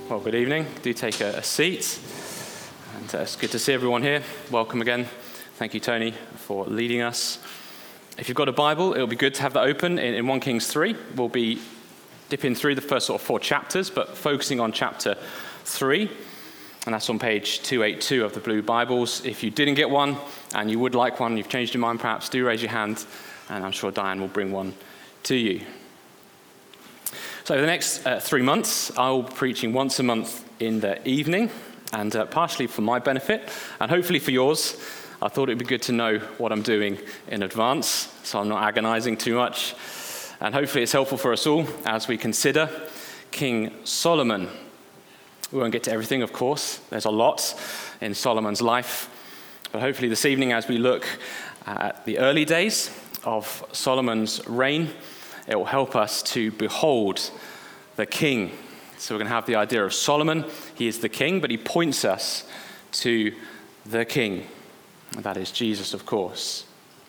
Well, good evening. Do take a seat. And it's good to see everyone here. Welcome again. Thank you, Tony, for leading us. If you've got a Bible, it'll be good to have that open in 1 Kings 3. We'll be dipping through the first sort of 4 chapters, but focusing on chapter 3. And that's on page 282 of the Blue Bibles. If you didn't get one and you would like one, you've changed your mind perhaps, do raise your hand, and I'm sure Diane will bring one to you. So over the next 3 months, I'll be preaching once a month in the evening, and partially for my benefit, and hopefully for yours. I thought it'd be good to know what I'm doing in advance, so I'm not agonizing too much. And hopefully it's helpful for us all as we consider King Solomon. We won't get to everything, of course. There's a lot in Solomon's life. But hopefully this evening, as we look at the early days of Solomon's reign, it will help us to behold the king. So we're going to have the idea of Solomon. He is the king, but he points us to the king. And that is Jesus, of course.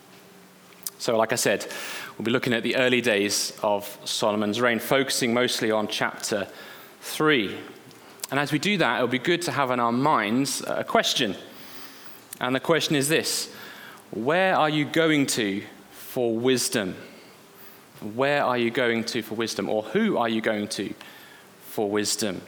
So like I said, we'll be looking at the early days of Solomon's reign, focusing mostly on chapter 3. And as we do that, it'll be good to have in our minds a question. And the question is this: where are you going to for wisdom? Where are you going to for wisdom? Or who are you going to for wisdom?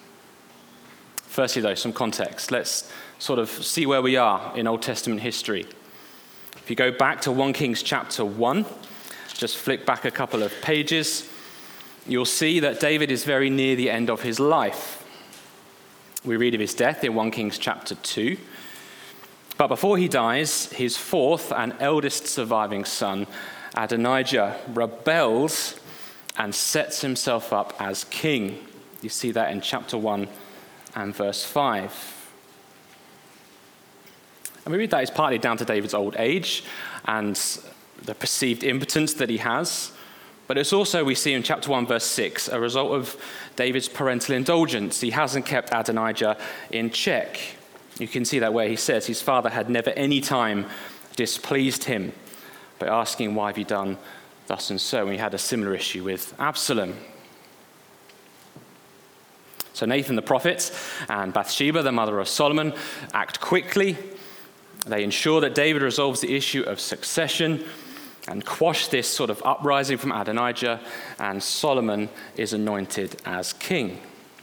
Firstly, though, some context. Let's sort of see where we are in Old Testament history. If you go back to 1 Kings chapter 1, just flick back a couple of pages, you'll see that David is very near the end of his life. We read of his death in 1 Kings chapter 2. But before he dies, his fourth and eldest surviving son, Adonijah, rebels and sets himself up as king. You see that in chapter 1 and verse 5. And we read that is partly down to David's old age and the perceived impotence that he has. But it's also, we see in chapter 1, verse 6, a result of David's parental indulgence. He hasn't kept Adonijah in check. You can see that where he says his father had never any time displeased him by asking, why have you done thus and so? And he had a similar issue with Absalom. So Nathan the prophet and Bathsheba, the mother of Solomon, act quickly. They ensure that David resolves the issue of succession and quash this sort of uprising from Adonijah, and Solomon is anointed as king.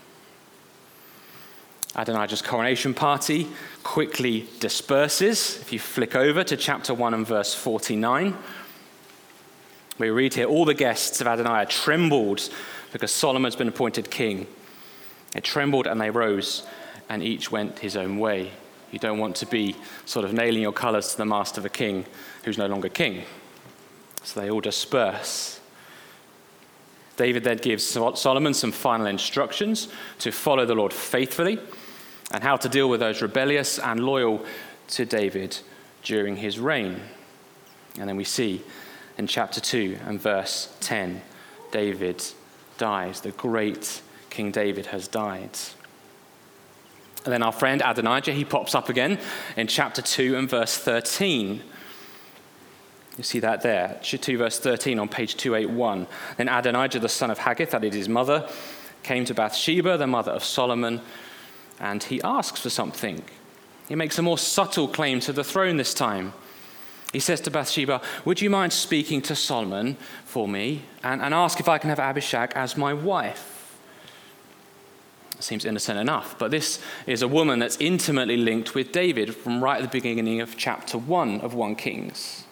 Adonijah's coronation party quickly disperses. If you flick over to chapter 1 and verse 49, we read here, all the guests of Adonijah trembled because Solomon's been appointed king. They trembled and they rose, and each went his own way. You don't want to be sort of nailing your colors to the mast of a king who's no longer king. So they all disperse. David then gives Solomon some final instructions to follow the Lord faithfully and how to deal with those rebellious and loyal to David during his reign. And then we see in chapter 2 and verse 10, David dies. The great King David has died. And then our friend Adonijah, he pops up again in chapter 2 and verse 13. You see that there, 2 verse 13 on page 281. Then Adonijah, the son of Haggith, that is his mother, came to Bathsheba, the mother of Solomon, and he asks for something. He makes a more subtle claim to the throne this time. He says to Bathsheba, would you mind speaking to Solomon for me and ask if I can have Abishag as my wife? Seems innocent enough, but this is a woman that's intimately linked with David from right at the beginning of chapter 1 of 1 Kings.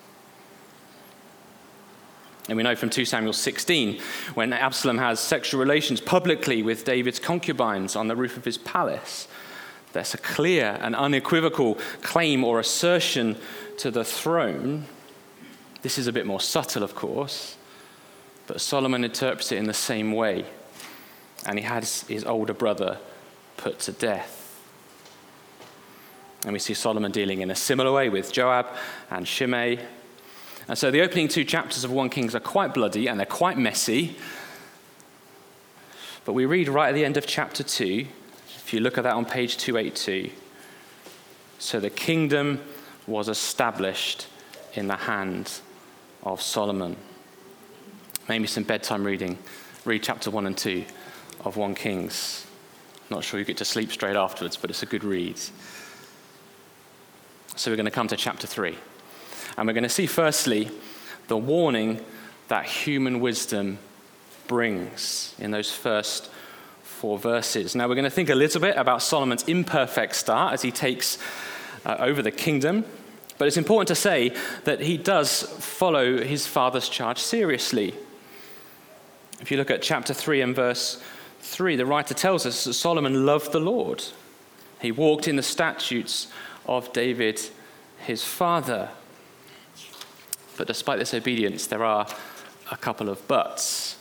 And we know from 2 Samuel 16, when Absalom has sexual relations publicly with David's concubines on the roof of his palace, that's a clear and unequivocal claim or assertion to the throne. This is a bit more subtle, of course, but Solomon interprets it in the same way. And he has his older brother put to death. And we see Solomon dealing in a similar way with Joab and Shimei. And so the opening 2 chapters of 1 Kings are quite bloody and they're quite messy. But we read right at the end of chapter 2, if you look at that on page 282, so the kingdom was established in the hand of Solomon. Maybe some bedtime reading. Read chapter 1 and 2 of 1 Kings. Not sure you get to sleep straight afterwards, but it's a good read. So we're going to come to chapter 3. And we're going to see firstly the warning that human wisdom brings in those first 4 verses. Now we're going to think a little bit about Solomon's imperfect start as he takes over the kingdom. But it's important to say that he does follow his father's charge seriously. If you look at chapter 3 and verse 3, the writer tells us that Solomon loved the Lord. He walked in the statutes of David, his father. But despite this obedience, there are a couple of buts.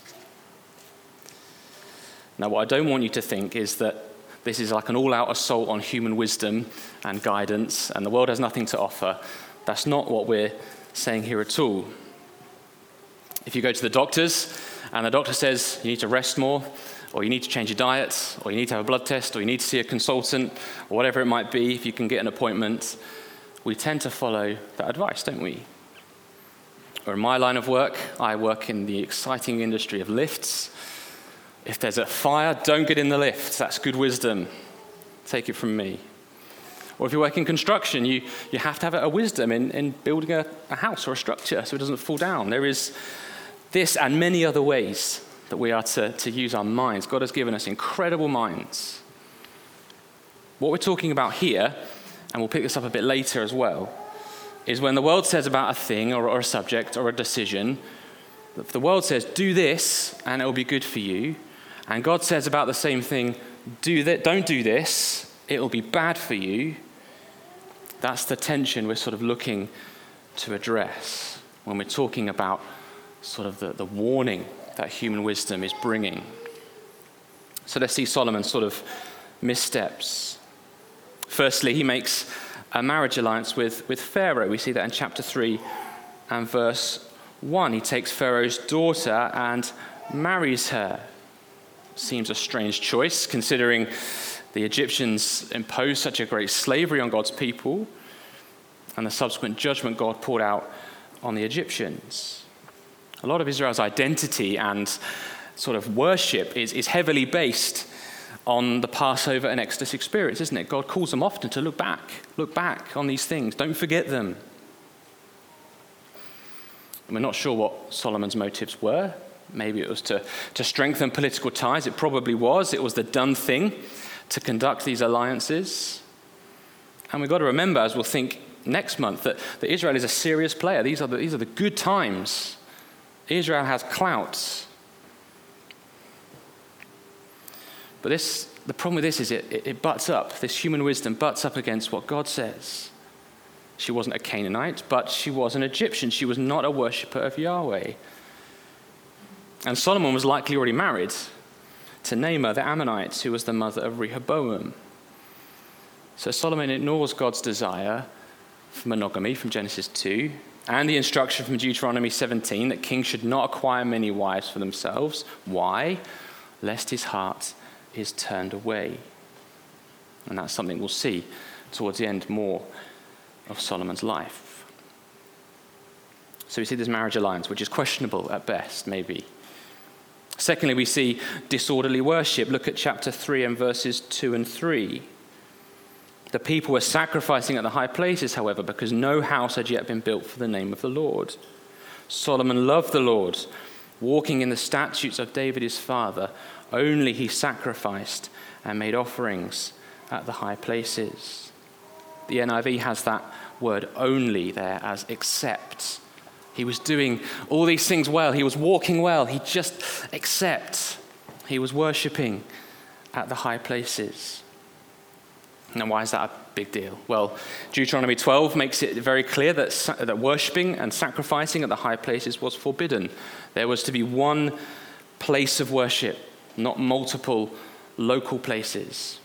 Now, what I don't want you to think is that this is like an all-out assault on human wisdom and guidance, and the world has nothing to offer. That's not what we're saying here at all. If you go to the doctors, and the doctor says you need to rest more, or you need to change your diet, or you need to have a blood test, or you need to see a consultant, or whatever it might be, if you can get an appointment, we tend to follow that advice, don't we? Or in my line of work, I work in the exciting industry of lifts. If there's a fire, don't get in the lift. That's good wisdom. Take it from me. Or if you work in construction, you have to have a wisdom in building a house or a structure so it doesn't fall down. There is this and many other ways that we are to use our minds. God has given us incredible minds. What we're talking about here, and we'll pick this up a bit later as well, is when the world says about a thing or a subject or a decision, if the world says, do this and it will be good for you, and God says about the same thing, don't do this, it will be bad for you, that's the tension we're sort of looking to address when we're talking about sort of the warning that human wisdom is bringing. So let's see Solomon's sort of missteps. Firstly, he makes a marriage alliance with Pharaoh. We see that in chapter 3 and verse 1. He takes Pharaoh's daughter and marries her. Seems a strange choice, considering the Egyptians imposed such a great slavery on God's people and the subsequent judgment God poured out on the Egyptians. A lot of Israel's identity and sort of worship is heavily based on the Passover and Exodus experience, isn't it? God calls them often to look back on these things. Don't forget them. And we're not sure what Solomon's motives were. Maybe it was to strengthen political ties. It probably was. It was the done thing to conduct these alliances. And we've got to remember, as we'll think next month, that Israel is a serious player. These are the good times. Israel has clout. But the problem with this is it butts up. This human wisdom butts up against what God says. She wasn't a Canaanite, but she was an Egyptian. She was not a worshipper of Yahweh. And Solomon was likely already married to Naamah the Ammonite, who was the mother of Rehoboam. So Solomon ignores God's desire for monogamy from Genesis 2 and the instruction from Deuteronomy 17 that kings should not acquire many wives for themselves. Why? Lest his heart is turned away. And that's something we'll see towards the end more of Solomon's life. So we see this marriage alliance, which is questionable at best, maybe. Secondly, we see disorderly worship. Look at chapter 3 and verses 2 and 3. The people were sacrificing at the high places, however, because no house had yet been built for the name of the Lord. Solomon loved the Lord, walking in the statutes of David his father. Only he sacrificed and made offerings at the high places. The NIV has that word only there as except. He was doing all these things well. He was walking well. He just except. He was worshipping at the high places. Now, why is that a big deal? Well, Deuteronomy 12 makes it very clear that worshipping and sacrificing at the high places was forbidden. There was to be one place of worship, not multiple local places.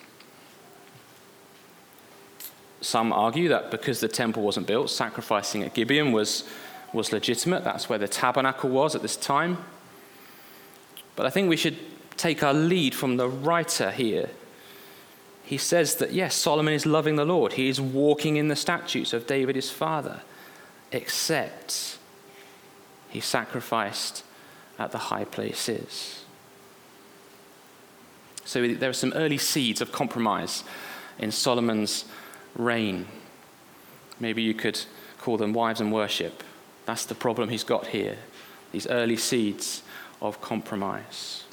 Some argue that because the temple wasn't built, sacrificing at Gibeon was legitimate. That's where the tabernacle was at this time. But I think we should take our lead from the writer here. He says that, yes, Solomon is loving the Lord. He is walking in the statutes of David his father, except he sacrificed at the high places. So there are some early seeds of compromise in Solomon's reign. Maybe you could call them wives and worship. That's the problem he's got here, these early seeds of compromise.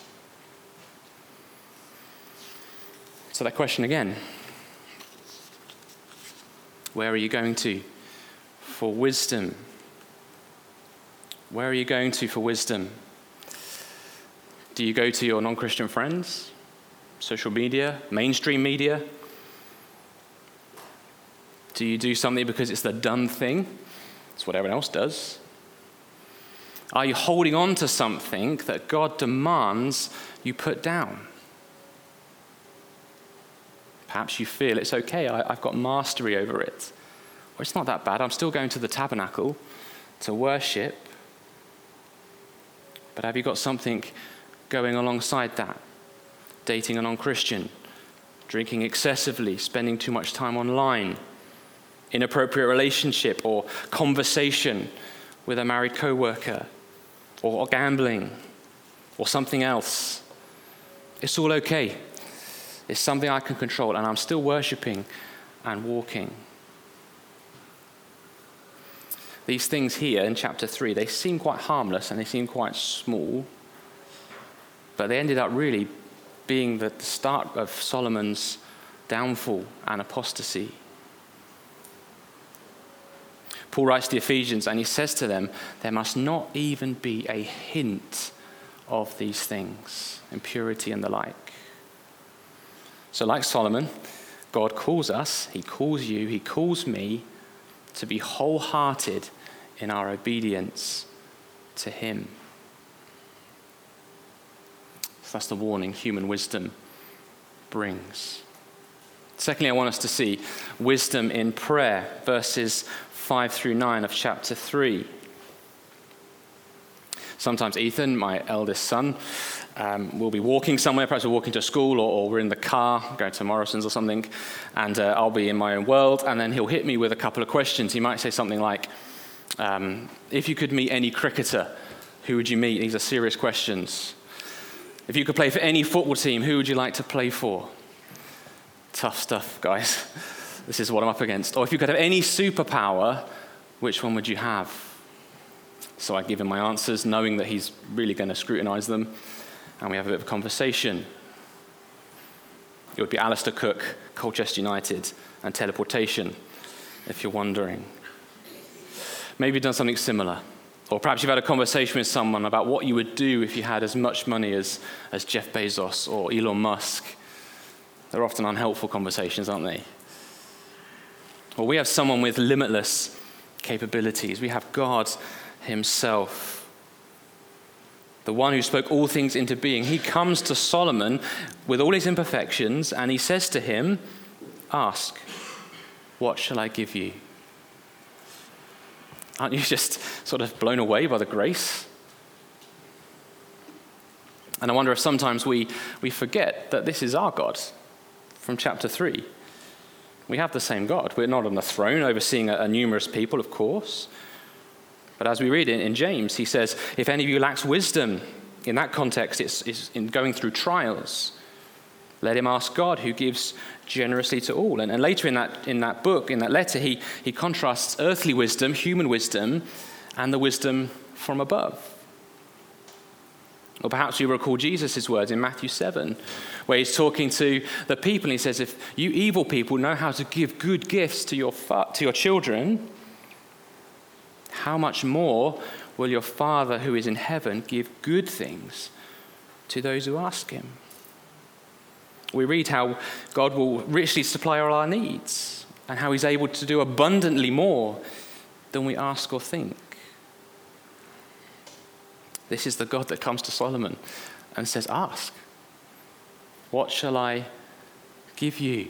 So that question again, where are you going to for wisdom? Where are you going to for wisdom? Do you go to your non-Christian friends, social media, mainstream media? Do you do something because it's the done thing? It's what everyone else does. Are you holding on to something that God demands you put down? Perhaps you feel it's okay, I've got mastery over it. Or it's not that bad, I'm still going to the tabernacle to worship. But have you got something going alongside that? Dating a non-Christian, drinking excessively, spending too much time online, inappropriate relationship or conversation with a married co-worker, or gambling, or something else. It's all okay. It's something I can control, and I'm still worshiping and walking. These things here in chapter 3, they seem quite harmless and they seem quite small, but they ended up really being the start of Solomon's downfall and apostasy. Paul writes to the Ephesians and he says to them, there must not even be a hint of these things, impurity and the like. So like Solomon, God calls us, he calls you, he calls me to be wholehearted in our obedience to him. So that's the warning human wisdom brings. Secondly, I want us to see wisdom in prayer, verses 5 through 9 of chapter 3. Sometimes Ethan, my eldest son, will be walking somewhere, perhaps we're walking to school or we're in the car, going to Morrison's or something, and I'll be in my own world, and then he'll hit me with a couple of questions. He might say something like, if you could meet any cricketer, who would you meet? These are serious questions. If you could play for any football team, who would you like to play for? Tough stuff, guys. This is what I'm up against. Or if you could have any superpower, which one would you have? So I give him my answers, knowing that he's really going to scrutinize them, and we have a bit of a conversation. It would be Alistair Cook, Colchester United, and teleportation, if you're wondering. Maybe you've done something similar. Or perhaps you've had a conversation with someone about what you would do if you had as much money as Jeff Bezos or Elon Musk. They're often unhelpful conversations, aren't they? Well, we have someone with limitless capabilities. We have God himself, the one who spoke all things into being. He comes to Solomon with all his imperfections, and he says to him, ask, what shall I give you? Aren't you just sort of blown away by the grace? And I wonder if sometimes we forget that this is our God from chapter 3. We have the same God. We're not on the throne overseeing a numerous people, of course. But as we read in James, he says, if any of you lacks wisdom, in that context, it's in going through trials. Let him ask God, who gives generously to all. And later in that book, in that letter, he contrasts earthly wisdom, human wisdom, and the wisdom from above. Or perhaps you recall Jesus' words in Matthew 7, where he's talking to the people, and he says, if you evil people know how to give good gifts to your children, how much more will your Father who is in heaven give good things to those who ask him? We read how God will richly supply all our needs and how he's able to do abundantly more than we ask or think. This is the God that comes to Solomon and says, ask, what shall I give you?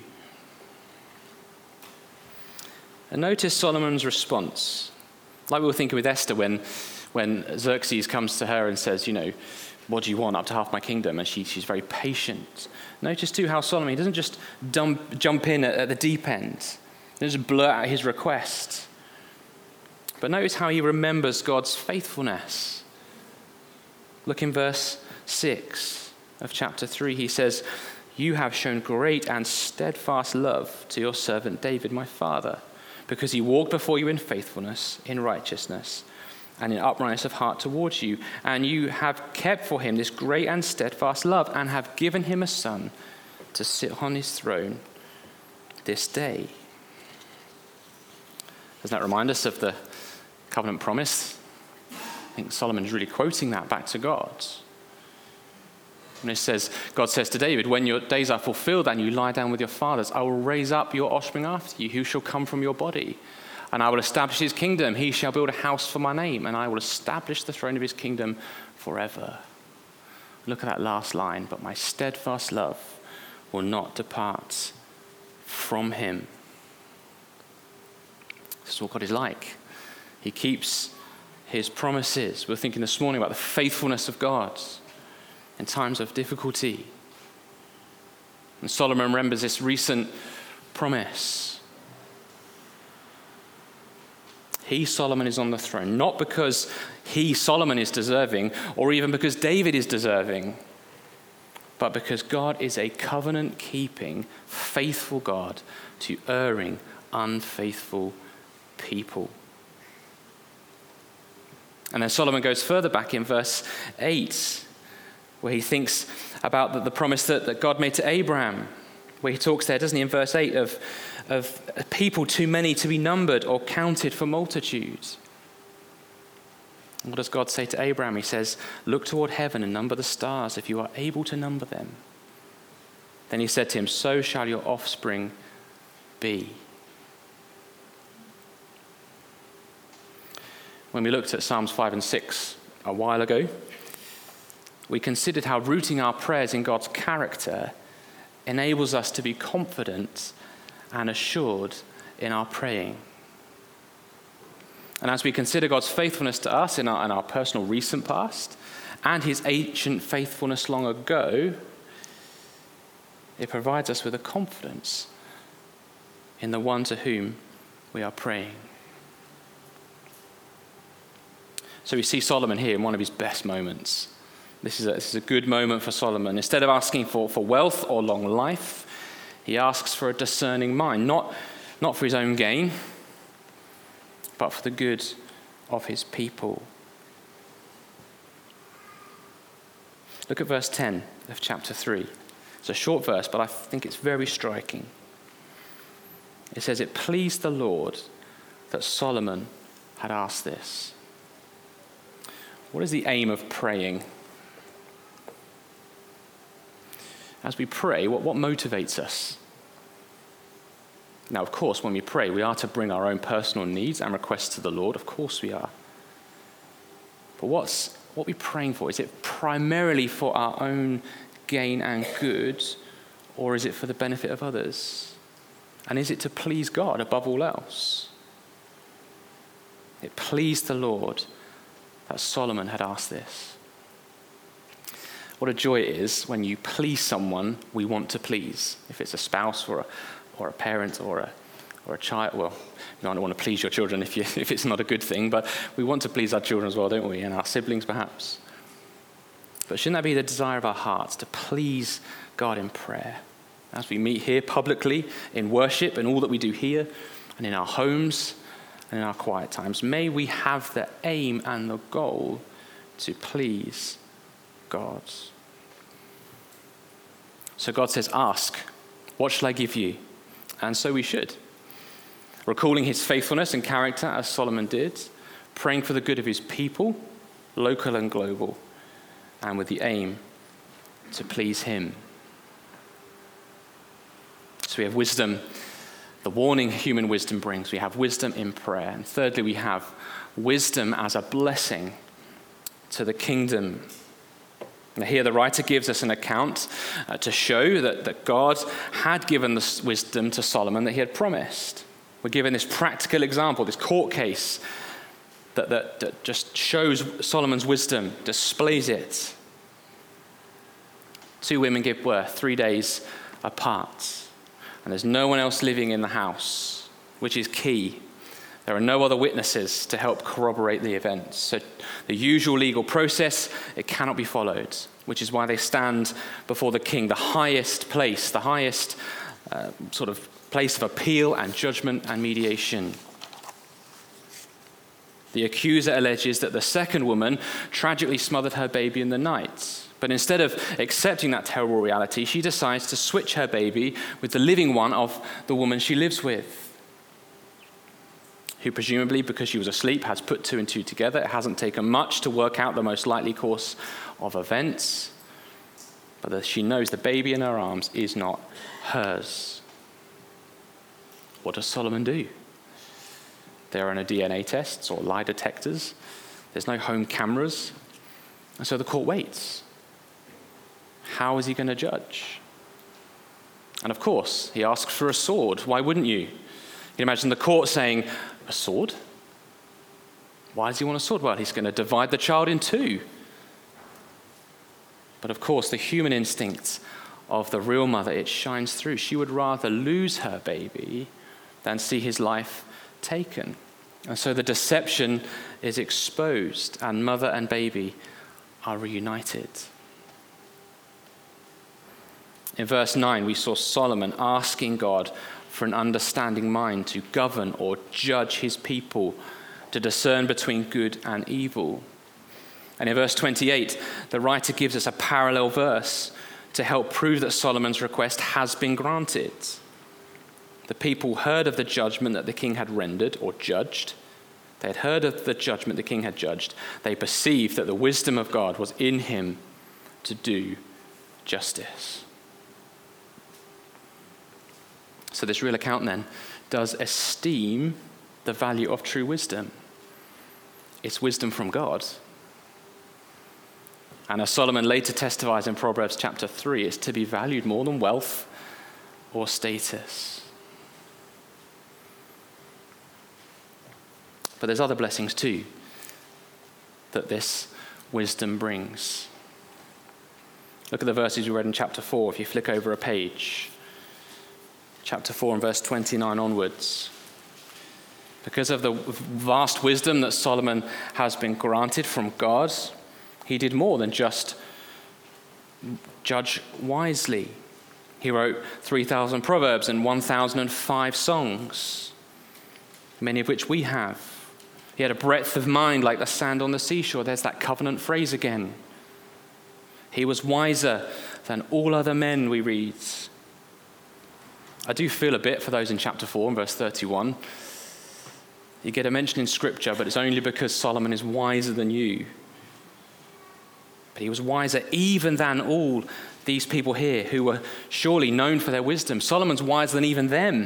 And notice Solomon's response. Like we were thinking with Esther when Xerxes comes to her and says, what do you want? Up to half my kingdom. And she's very patient. Notice too how Solomon, he doesn't just jump in at the deep end. He doesn't blurt out his request. But notice how he remembers God's faithfulness. Look in verse 6 of chapter 3. He says, you have shown great and steadfast love to your servant David, my father, because he walked before you in faithfulness, in righteousness, and in uprightness of heart towards you. And you have kept for him this great and steadfast love, and have given him a son to sit on his throne this day. Doesn't that remind us of the covenant promise? I think Solomon's really quoting that back to God. And it says, God says to David, when your days are fulfilled and you lie down with your fathers, I will raise up your offspring after you, who shall come from your body. And I will establish his kingdom. He shall build a house for my name, and I will establish the throne of his kingdom forever. Look at that last line. But my steadfast love will not depart from him. This is what God is like. He keeps his promises. We're thinking this morning about the faithfulness of God in times of difficulty. And Solomon remembers this recent promise. He, Solomon, is on the throne, not because he, Solomon, is deserving, or even because David is deserving, but because God is a covenant-keeping, faithful God to erring, unfaithful people. And then Solomon goes further back in verse 8, where he thinks about the promise that God made to Abraham, where he talks there, doesn't he, in verse 8, of people too many to be numbered or counted for multitudes. What does God say to Abraham? He says, look toward heaven and number the stars, if you are able to number them. Then he said to him, so shall your offspring be. When we looked at Psalms 5 and 6 a while ago, we considered how rooting our prayers in God's character enables us to be confident and assured in our praying. And as we consider God's faithfulness to us in our personal recent past and his ancient faithfulness long ago, it provides us with a confidence in the one to whom we are praying. So we see Solomon here in one of his best moments. This is a good moment for Solomon. Instead of asking for wealth or long life, he asks for a discerning mind, not for his own gain, but for the good of his people. Look at verse 10 of chapter 3. It's a short verse, but I think it's very striking. It says, it pleased the Lord that Solomon had asked this. What is the aim of praying? As we pray, what motivates us? Now, of course, when we pray, we are to bring our own personal needs and requests to the Lord. Of course we are. But what are we praying for? Is it primarily for our own gain and good, or is it for the benefit of others? And is it to please God above all else? It pleased the Lord that Solomon had asked this. What a joy it is when you please someone we want to please. If it's a spouse or a parent or a child. Well, you don't want to please your children if it's not a good thing, but we want to please our children as well, don't we? And our siblings perhaps. But shouldn't that be the desire of our hearts, to please God in prayer? As we meet here publicly in worship and all that we do here and in our homes and in our quiet times, may we have the aim and the goal to please God. So God says, ask, what shall I give you? And so we should. Recalling his faithfulness and character as Solomon did, praying for the good of his people, local and global, and with the aim to please him. So we have wisdom, the warning human wisdom brings. We have wisdom in prayer. And thirdly, we have wisdom as a blessing to the kingdom. Now here the writer gives us an account to show that God had given this wisdom to Solomon that he had promised. We're given this practical example, this court case that just shows Solomon's wisdom, displays it. 2 women give birth 3 days apart. And there's no one else living in the house, which is key. There are no other witnesses to help corroborate the events. So the usual legal process, it cannot be followed. which is why they stand before the king, the highest place, the highest sort of place of appeal and judgment and mediation. The accuser alleges that the second woman tragically smothered her baby in the night. But instead of accepting that terrible reality, she decides to switch her baby with the living one of the woman she lives with, who presumably, because she was asleep, has put two and two together. It hasn't taken much to work out the most likely course of events, but that she knows the baby in her arms is not hers. What does Solomon do? There are no DNA tests or lie detectors. There's no home cameras. And so the court waits. How is he going to judge? And of course, he asks for a sword. Why wouldn't you? You can imagine the court saying, a sword? Why does he want a sword? Well, he's going to divide the child in two. But of course, the human instinct of the real mother, it shines through. She would rather lose her baby than see his life taken. And so the deception is exposed, and mother and baby are reunited. In verse 9, we saw Solomon asking God for an understanding mind to govern or judge his people, to discern between good and evil. And in verse 28, the writer gives us a parallel verse to help prove that Solomon's request has been granted. The people heard of the judgment that the king had rendered or judged. They had heard of the judgment the king had judged. They perceived that the wisdom of God was in him to do justice. So this real account then does esteem the value of true wisdom. It's wisdom from God. And as Solomon later testifies in Proverbs chapter 3, it's to be valued more than wealth or status. But there's other blessings too that this wisdom brings. Look at the verses we read in chapter 4 if you flick over a page. Chapter 4 and verse 29 onwards. Because of the vast wisdom that Solomon has been granted from God, he did more than just judge wisely. He wrote 3,000 proverbs and 1,005 songs, many of which we have. He had a breadth of mind like the sand on the seashore. There's that covenant phrase again. He was wiser than all other men, we read. I do feel a bit for those in chapter 4 and verse 31. You get a mention in Scripture, but it's only because Solomon is wiser than you. But he was wiser even than all these people here who were surely known for their wisdom. Solomon's wiser than even them.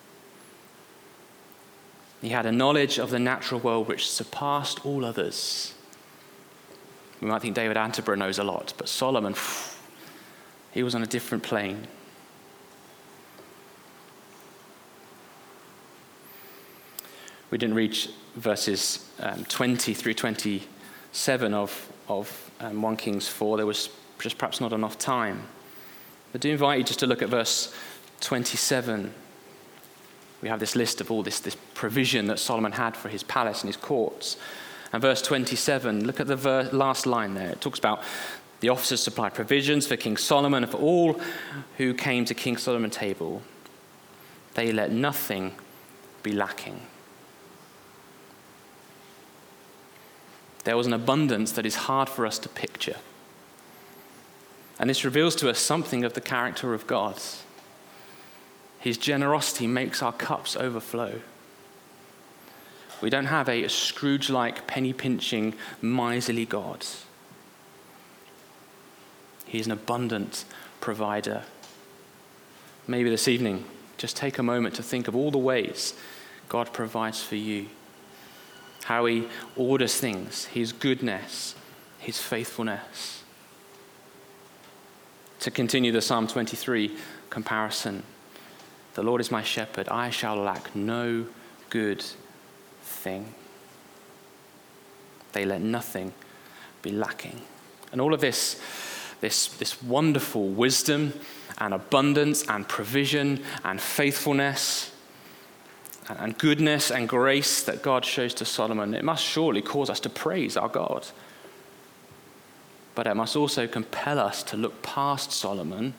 He had a knowledge of the natural world which surpassed all others. We might think David Attenborough knows a lot, but Solomon, he was on a different plane. We didn't reach verses 20 through 27 of 1 Kings 4. There was just perhaps not enough time. I do invite you just to look at verse 27. We have this list of all this provision that Solomon had for his palace and his courts. And verse 27, look at the last line there. It talks about the officers supplied provisions for King Solomon and for all who came to King Solomon's table. They let nothing be lacking. There was an abundance that is hard for us to picture. And this reveals to us something of the character of God. His generosity makes our cups overflow. We don't have a Scrooge-like, penny-pinching, miserly God. He's an abundant provider. Maybe this evening, just take a moment to think of all the ways God provides for you. How he orders things, his goodness, his faithfulness. To continue the Psalm 23 comparison, the Lord is my shepherd, I shall lack no good thing. They let nothing be lacking. And all of this wonderful wisdom and abundance and provision and faithfulness and goodness and grace that God shows to Solomon, it must surely cause us to praise our God. but it must also compel us to look past Solomon,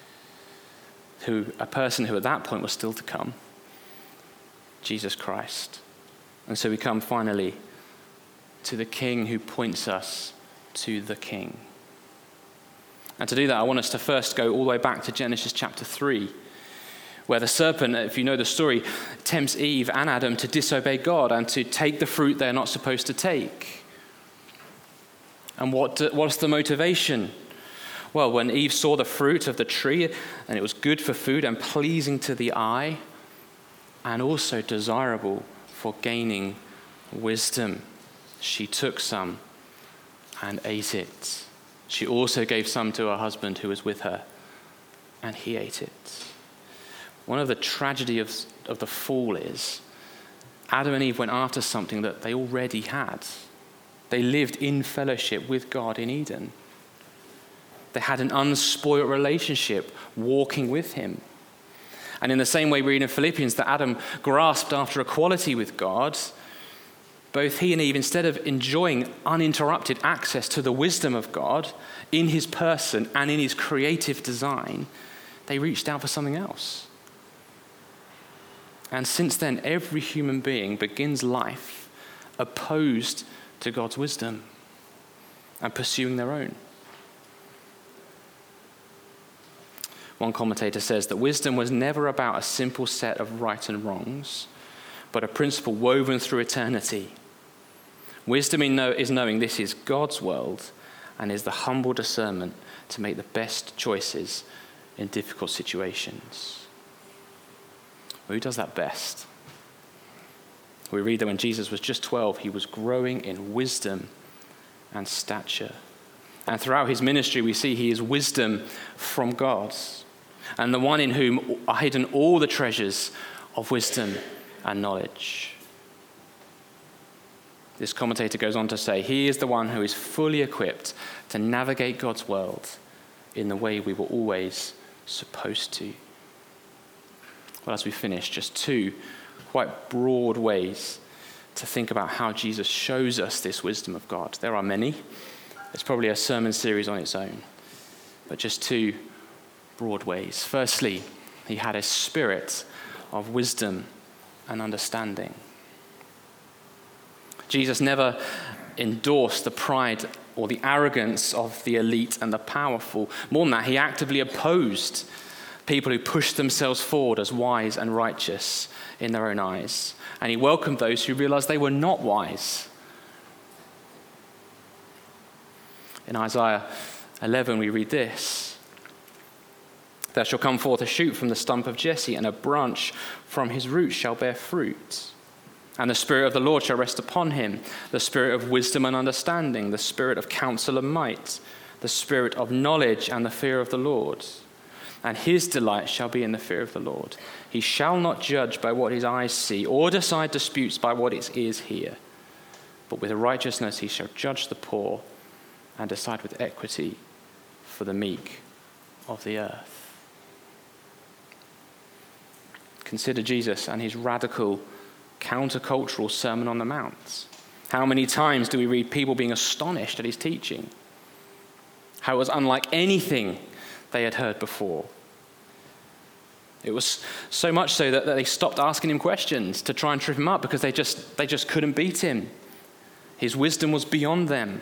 a person who at that point was still to come, Jesus Christ. And so we come finally to the King who points us to the King. And to do that, I want us to first go all the way back to Genesis chapter 3, where the serpent, if you know the story, tempts Eve and Adam to disobey God and to take the fruit they're not supposed to take. And what's the motivation? Well, when Eve saw the fruit of the tree, and it was good for food and pleasing to the eye, and also desirable for gaining wisdom, she took some and ate it. She also gave some to her husband who was with her, and he ate it. One of the tragedy of the fall is Adam and Eve went after something that they already had. They lived in fellowship with God in Eden. They had an unspoiled relationship walking with him. And in the same way we read in Philippians that Adam grasped after equality with God, both he and Eve, instead of enjoying uninterrupted access to the wisdom of God in his person and in his creative design, they reached out for something else. And since then, every human being begins life opposed to God's wisdom and pursuing their own. One commentator says that wisdom was never about a simple set of right and wrongs, but a principle woven through eternity. Wisdom is knowing this is God's world and is the humble discernment to make the best choices in difficult situations. Well, who does that best? We read that when Jesus was just 12, he was growing in wisdom and stature. And throughout his ministry, we see he is wisdom from God, and the one in whom are hidden all the treasures of wisdom and knowledge. This commentator goes on to say, he is the one who is fully equipped to navigate God's world in the way we were always supposed to. Well, as we finish, just two quite broad ways to think about how Jesus shows us this wisdom of God. There are many. It's probably a sermon series on its own, but just two broad ways. Firstly, he had a spirit of wisdom and understanding. Jesus never endorsed the pride or the arrogance of the elite and the powerful. More than that, he actively opposed people who pushed themselves forward as wise and righteous in their own eyes. And he welcomed those who realized they were not wise. In Isaiah 11, we read this: "There shall come forth a shoot from the stump of Jesse, and a branch from his roots shall bear fruit. And the Spirit of the Lord shall rest upon him, the Spirit of wisdom and understanding, the Spirit of counsel and might, the Spirit of knowledge and the fear of the Lord. And his delight shall be in the fear of the Lord. He shall not judge by what his eyes see, or decide disputes by what his ears hear. But with righteousness he shall judge the poor, and decide with equity for the meek of the earth." Consider Jesus and his radical, countercultural Sermon on the Mount. How many times do we read people being astonished at his teaching? How it was unlike anything they had heard before. It was so much so that they stopped asking him questions to try and trip him up, because they just couldn't beat him. His wisdom was beyond them.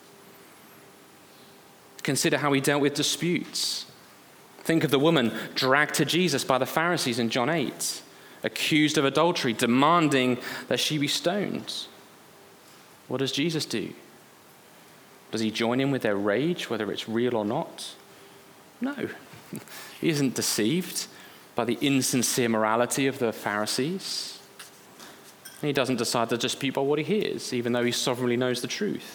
Consider how he dealt with disputes. Think of the woman dragged to Jesus by the Pharisees in John 8, accused of adultery, demanding that she be stoned. What does Jesus do? Does he join in with their rage, whether it's real or not? No. He isn't deceived by the insincere morality of the Pharisees. And he doesn't decide to dispute by what he hears, even though he sovereignly knows the truth.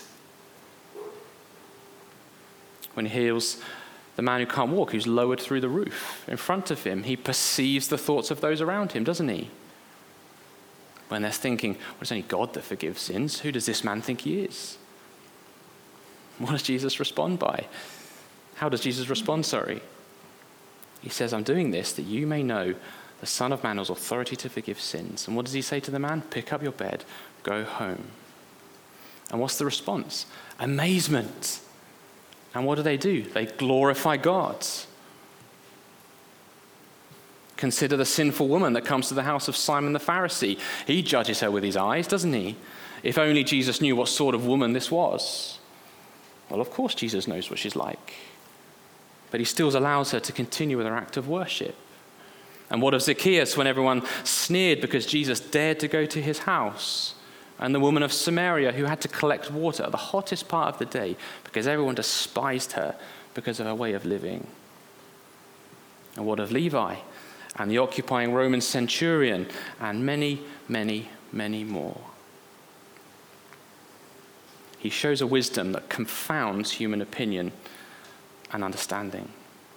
When he heals the man who can't walk, who's lowered through the roof in front of him, he perceives the thoughts of those around him, doesn't he? When they're thinking, well, it's only God that forgives sins. Who does this man think he is? What does Jesus respond by? How does Jesus respond, He says, "I'm doing this that you may know the Son of Man has authority to forgive sins." And what does he say to the man? Pick up your bed, go home. And what's the response? Amazement. And what do? They glorify God. Consider the sinful woman that comes to the house of Simon the Pharisee. He judges her with his eyes, doesn't he? If only Jesus knew what sort of woman this was. Well, of course Jesus knows what she's like. But he still allows her to continue with her act of worship. And what of Zacchaeus when everyone sneered because Jesus dared to go to his house? And the woman of Samaria who had to collect water at the hottest part of the day because everyone despised her because of her way of living. And what of Levi and the occupying Roman centurion and many, many, many more? He shows a wisdom that confounds human opinion and understanding.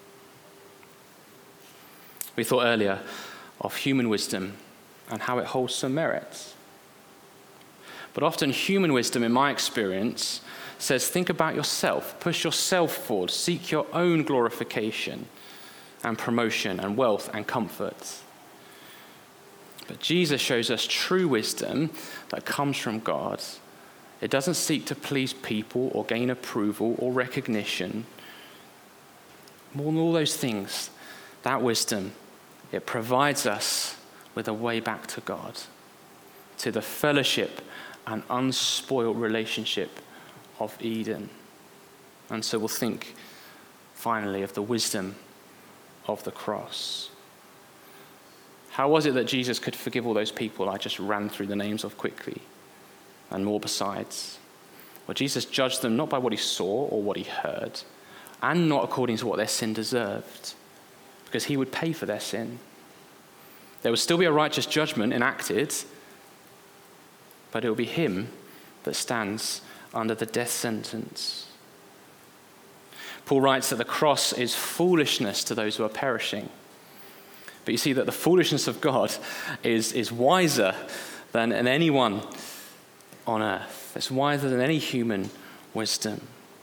We thought earlier of human wisdom and how it holds some merit. But often human wisdom, in my experience, says think about yourself, push yourself forward, seek your own glorification and promotion and wealth and comfort. But Jesus shows us true wisdom that comes from God. It doesn't seek to please people or gain approval or recognition. More than all those things, that wisdom, it provides us with a way back to God, to the fellowship and unspoiled relationship of Eden. And so we'll think finally of the wisdom of the cross. How was it that Jesus could forgive all those people I just ran through the names of quickly, and more besides? Well, Jesus judged them not by what he saw or what he heard, and not according to what their sin deserved, because he would pay for their sin. There would still be a righteous judgment enacted, but it will be him that stands under the death sentence. Paul writes that the cross is foolishness to those who are perishing. But you see that the foolishness of God is wiser than anyone on earth. It's wiser than any human wisdom.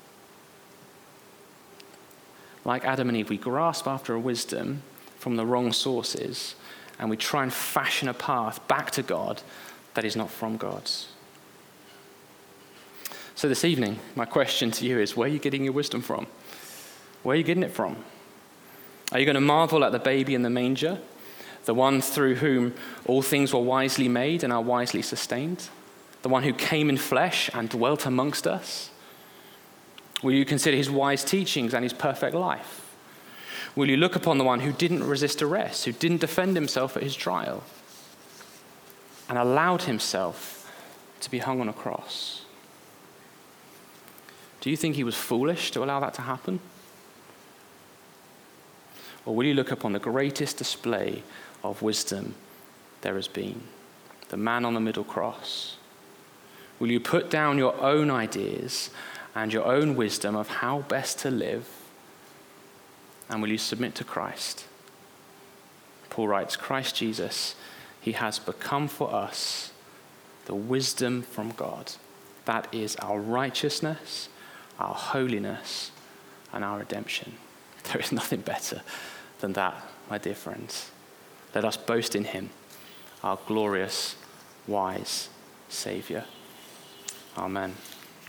Like Adam and Eve, we grasp after a wisdom from the wrong sources, and we try and fashion a path back to God that is not from God. So this evening, my question to you is, where are you getting your wisdom from? Where are you getting it from? Are you going to marvel at the baby in the manger, the one through whom all things were wisely made and are wisely sustained, the one who came in flesh and dwelt amongst us? Will you consider his wise teachings and his perfect life? Will you look upon the one who didn't resist arrest, who didn't defend himself at his trial, and allowed himself to be hung on a cross? Do you think he was foolish to allow that to happen? Or will you look upon the greatest display of wisdom there has been, the man on the middle cross? Will you put down your own ideas and your own wisdom of how best to live, and will you submit to Christ? Paul writes, Christ Jesus, he has become for us the wisdom from God. That is our righteousness, our holiness, and our redemption. There is nothing better than that, my dear friends. Let us boast in him, our glorious, wise Savior. Amen.